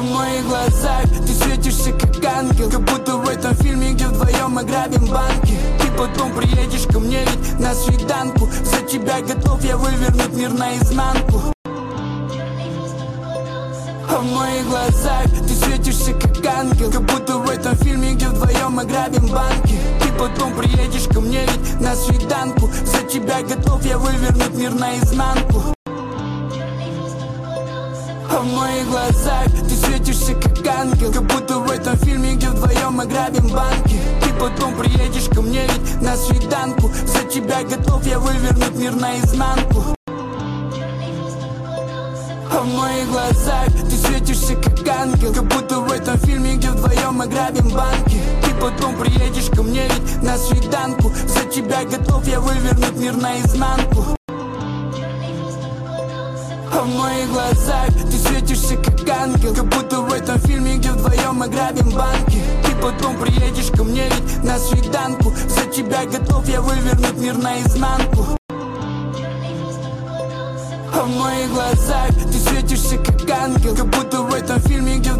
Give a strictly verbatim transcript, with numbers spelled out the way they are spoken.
А в моих глазах ты светишься как ангел, как будто в этом фильме, где вдвоем мы грабим банки. Ты потом приедешь ко мне ведь на свиданку. За тебя готов я вывернуть мир наизнанку. А в моих глазах ты светишься как ангел, как будто в этом фильме, где вдвоем мы грабим банки. Ты потом приедешь ко мне ведь на свиданку. За тебя готов я вывернуть мир наизнанку. А в моих глазах ты светишься как ангел, как будто в этом фильме, где вдвоем мы грабим банки. Ты потом приедешь ко мне ведь на свиданку. За тебя готов я вывернуть мир наизнанку. А в моих глазах ты светишься как ангел, как будто в этом фильме, где вдвоем мы грабим банки. Ты потом приедешь ко мне ведь на свиданку. За тебя готов я вывернуть мир наизнанку. А в моих глазах ты светишься как ангел, как будто в этом фильме, где вдвоем мы грабим банки. Ты потом приедешь ко мне ведь на свиданку. За тебя готов я вывернуть мир наизнанку. А в моих глазах ты светишься как ангел, как будто в этом фильме, где